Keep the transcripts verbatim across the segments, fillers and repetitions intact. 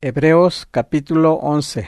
Hebreos capítulo once.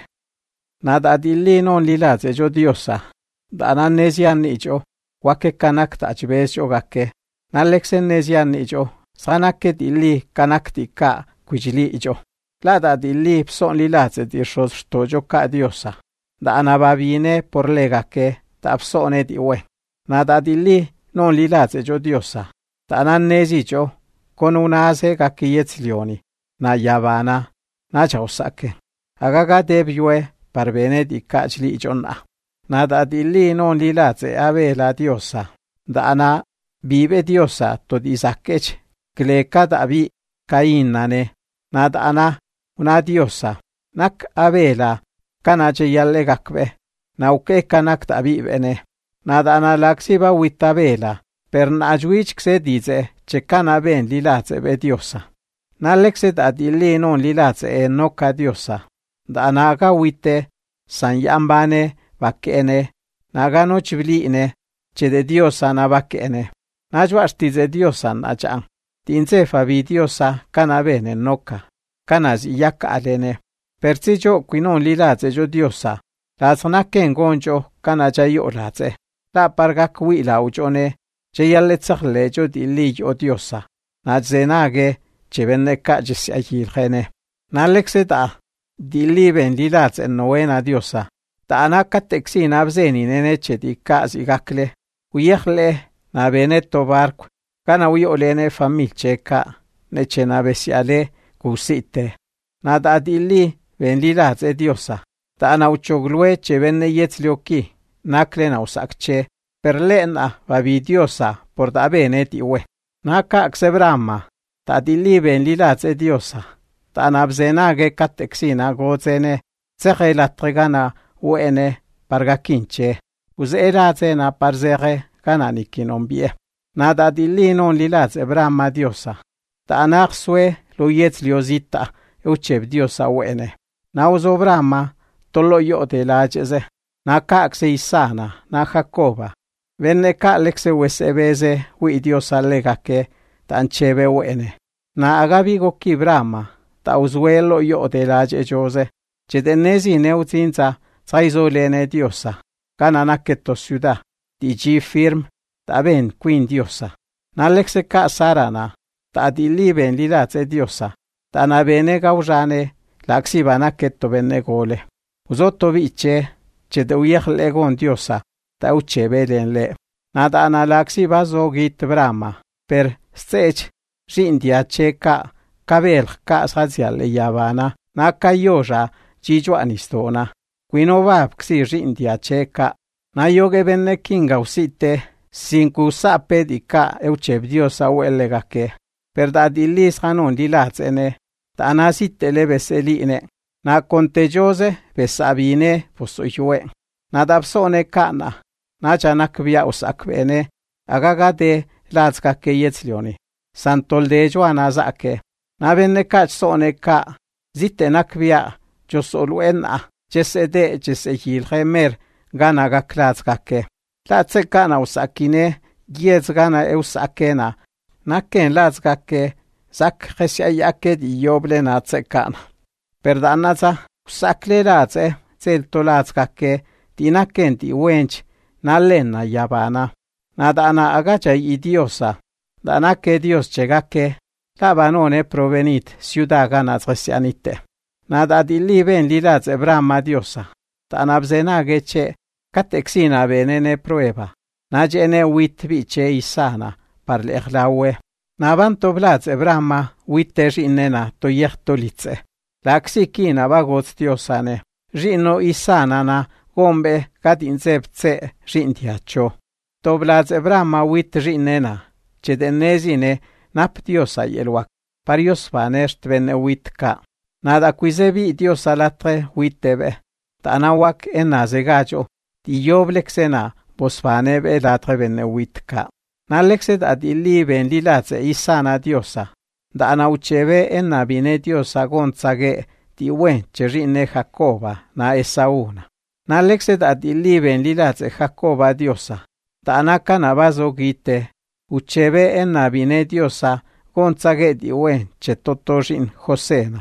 Nada dili non lilaze jo diosa. Dana nezian nijo. Wake kanak tajbes jo gake. Nalexen nezian nijo. Sanake dili kanakti ka kujili jo. Lada dili pson lilaze di shto jo ka diosa. Dana babine por legake ta psone diwe. Nada dili non lilaze jo diosa. Dana nezijo. Con unase gake yetzlioni. Na yavana. Na chausake. Agaga debyue parvene di kachli jonna. Nada dili non lilaze ave la diosa. Dana vive diosa to di zakech. Kleka davi kainane. Nada ana una diosa. Nak avela kanache yalle gakve. Nauke kanak davivene. Nada ana laxiba witabela. Per najwich kse dize che kanaben lilaze ve diosa. Nalexet adili non lilaze e noka diosa. Da naga wite san yambane vakene. Naga no chivliine che de diosa na vakene. Najwashti de diosa na chan. Tinze favi diosa kanabene noka. Kanazi yaka alene. Perzi jo qui non lilaze jo diosa. La sonaken gonjo kanaja yo laze. La parga qui la ujone. Che yalle tsakle jo dili jo diosa. Nazenage. Che venne cagesi a gilgene. Nalexeta dili ben lilaze en noena diosa. Ta anakatexi nabzeni neneche di casi gakle. Uyekle na beneto barco. Kana uyolene familche ka. Neche nabesiale kusite. Nada dili ben lilaze diosa. Ta anauchoglue che venne yetzlioki. Nakle nausakche. Per lena vavi diosa por da bene diwe. Naka xebrama. Ta dili ben lilaze diosa. Ta nabzenage katexina gozene. Tseche latregana uene pargakinche. Uzelaze na parzere kananikombie. Nada dili non lilaze brahma diosa. Ta anaxue lo yetzliozita eucheb diosa uene. Na uzo brahma tolo yote lajeze. Na kakse isana na Jacoba. Venne ka lexe wesebeze wi diosa legake. Tan cheve uene. Na agabigo ki brahma. Ta uzuelo yo de la jose. Che denesi neutinza. Saizo lene diosa. Kananaketo ciudad. Digi firm. Ta ben queen diosa. Na lexe ka sarana. Ta dili ben lilaze diosa. Ta na bene gaujane. Laxi banaketo bene gole. Uzotto vice. Che de uyech legon diosa. Ta uchebe lenle. Nada na laxi bazo git brahma. Per stech rindia cheka kabel ka saziale yavana na kayoja jijuanistona quino vap xi rindia cheka na yoge benne kinga usite cinco sape di ka eucheb diosa uelegake per da dilis hanon dilazene ta nasite leveseline na contejose besabine posoyue na dapsone kana na chanakvia usakvene agagade lazkake yetzlioni. Santolde joana zake. Na venne kach sone ka. Zite nakvia. Josoluena. Jesede jesehil remer. Gana gaklatzkake. Latze kana usakine. Giez gana eusakena. Naken latzkake. Zak resiayake di yoble natze kana. Perdanaza. Usakle latze. Zelto latzkake. Dinaken di wench. Nalena yabana. Nadana agacha idiosa. Dana que Dios chegake. Labanone provenit. Ciudad ganas resianite. Nada dili ben lilaze brahma diosa. Tanabzenage che. Katexina benene prueba. Najene wit vice isana. Parle echlaue. Navanto blaze brahma. Witte rinena to yechtolice. Laxikina vagoz diosane. Rino isanana. Gombe katinzepce rindiacho. Toblaze brahma wit rinena. Che denezine nap diosa yelwak. Parios vanesht vene witka. Nada quizevi diosa latre witteve. Tanawak enaze gajo. Di yoblexena posvaneve latre vene witka. Nalexed adili ben lilaze isana diosa. Da anaucheve enna bine diosa gonzage. Di wen cherine Jacoba na Esauna. Nalexed adili ben lilaze Jacoba diosa. Da anakana vazo gite. Ucheve en nabine diosa gonzage diwen che totoshin Josena.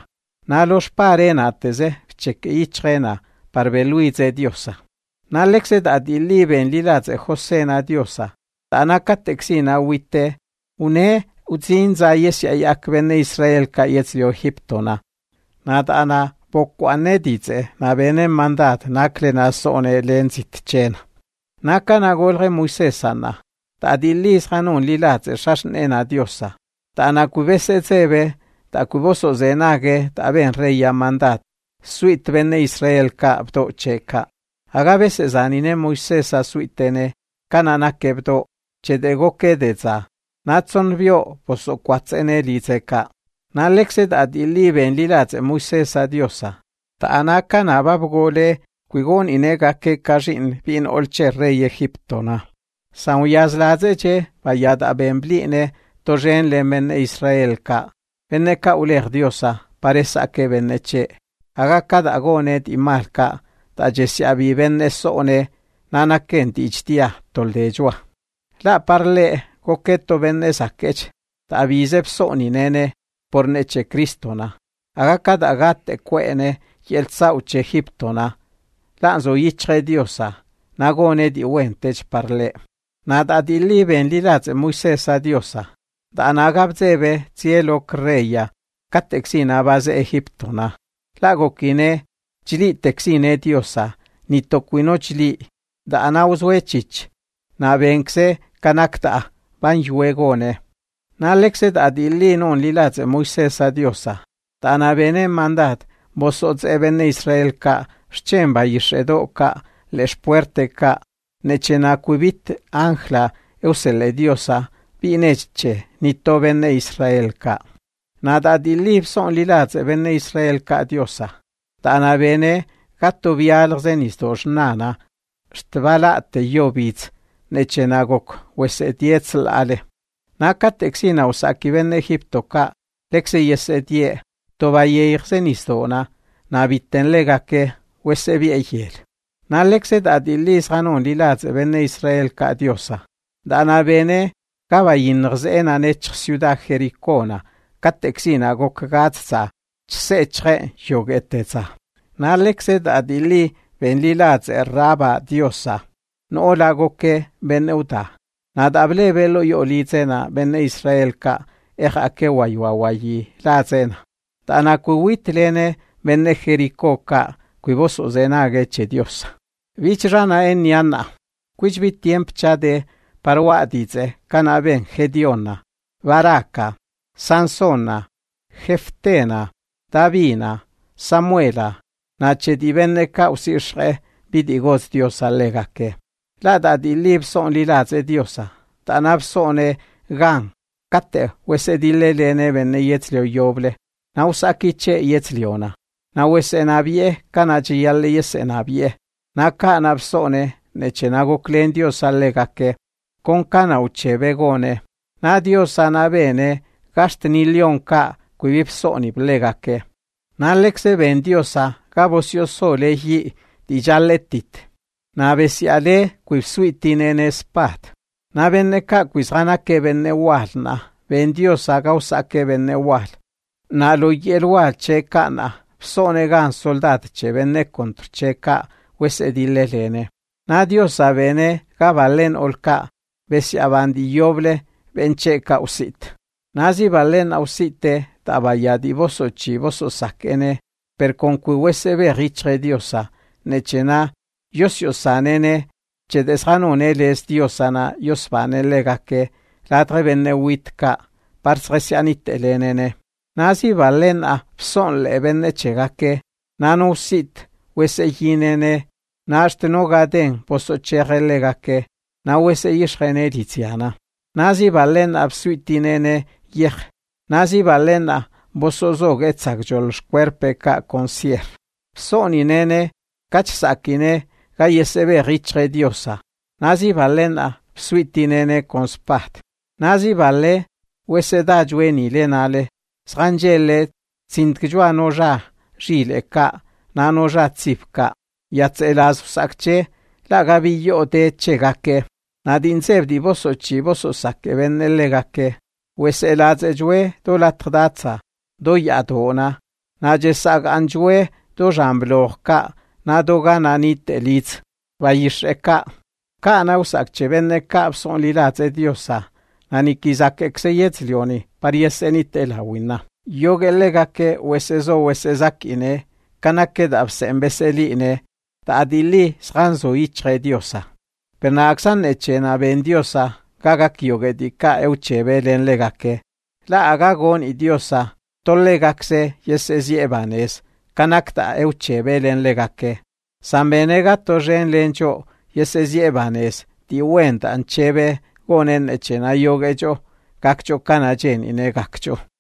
Na lo spare nateze cheke ichena par beluize Diosa. Na lexed adili ben lilaze Jose na Diosa. Ta na katexina wite une utzinza yesia yak bene Israel ka yetzio Egiptona. Na ta na poko anedize na bene mandat nakle na sone lenzit chena. Na kana golre Moisesana. Ta adilis hanon lilaze shashne Diosa. Ta na kubese zebe ta kuboso zenage ta ben reya mandat. Suit bene Israel ka abdo cheka. Agabese zanine Moisesa suitene kanana kebdo chedego kedeza. Natson vio poso kwatsene lizeka. Na lexed adili ben lilaze Moisesa Diosa. Ta anaka na babgole kuigon inega ke kajin bin olche rey Egiptona. San yazlaze che vayada ben bline tojen lemen Israel ka. Beneka uler Diosa paresa ke beneche. Aga kada agonet imalka ta jesia viven esone nana kenti ichtia toldejua. La parle coqueto venne sakech ta avise psoni nene por neche Kristona. Aga kada agate kwene yelsa uche Egiptona. Lanzo yichre Diosa nagone di wentech parle. Nada di liben lilaze Moisesa Diosa. Da anagabzebe cielo creia katexina base Egiptona. Lago kine chili texine Diosa ni tokuino chili da anauswechich na benkse kanakta ban yuegone na lexed adili non lilaze Moisesa Diosa ta na bene mandat bosots ebene Israel ka schemba yishedo ka les puerte ka nechena kubit angla eusele Diosa bineche ni to bene Israel ka nada dilib son lilaze bene Israel ka Diosa. Ta na bene gatto vialzen istos nana. Stvala te yobitz nechenagok wesetietzel ale. Na katexina usaki bene Egipto ka lexe yesetie tovayeirzen istona na bitten legake wesevieyel. Na lexed adilis ganon lilaze bene Israel ka Diosa. Da na bene kavayinrzena nech ciudad Jericona. Katexina gok gatza, chsechre yogeteza. Na lexed adili ben lilaze raba Diosa. No la goke ben euta. Na dable velo yolizena ben Israel ka eja ke waywawayi lazena. Ta na kuwitlene ben Jerico ka kuiboso zenage che Diosa. Vichrana en yana. Kuich bit tiemp chade parwadize kana ben Gedeona. Baraka. Sansona, Jeftena, Davina, Samuela, nache divenne causisre bidigos Diosa legake. La da di lib son lilaze Diosa, tanabsone gan, kate wese dilelene venne yetzlio yoble, na usaki che yetzliona, na wese nabie, kanaji yalle yese nabie, na kanabsone, neche nago klen Diosa legake, con kana uche begone, na Diosa nabene, Gastinilion ka kuivipsoni plegake. Na lexe ben Diosa gabosio sole yi di jalletit. Na besiale kuivsuitinene spat. Na benne ka kuisganake benne walna. Ben Diosa gausake benne wal. Na lo yelwal che kana. Psone gan soldat che benne contr che ka wese dilelene. Na Diosa bene gabalen olka. Besia bandi yoble ben che kausit. Nazi valen ausite tabayadi voso chi voso sakene per conquiwese berichre Diosa nechena yosiosanene che desranone les Diosana yosvane legake latre benne witka parsresianite lenene nazi valen a pson le benne chegake nano sit wese yinene naste no gaden poso chere legake na wese yishrene ditiana nazi valen absuitinene Yech, nazi valena, bosozo getzak jolos cuerpe ka consier. Soni nene, kachsakine, gayesebe richre Diosa. Nazi valena, suitinene conspat. Nazi vale, weseda jueni lenale, srangele, tzintgjua noja, jile ka, nanoja tsipka. Yatzelaz sakche, la gabillo de chegake. Nadinzev di boso chi boso sake benelegake. Wes elaze jwe do la trdatza, do yadona, na jesag anjwe do jamblo ka na doga na nit elitz vayisheka ka na usak chebenne ka son lilatze diosa na nikizak exeyetzlioni pariesenit elawina yogelega ke wesezo wesezakine kanake dabse embeseline ta adili sranzo ichre diosa penaksan echena ben diosa gaga kiogedika euchebelen legake la agagon idiosa tollegakse yeseziebanes kanakta euchebelen legake sambenega tojen lencho yeseziebanes diwenta anchebe gonen echena yogejo gakcho kanajen ine gakcho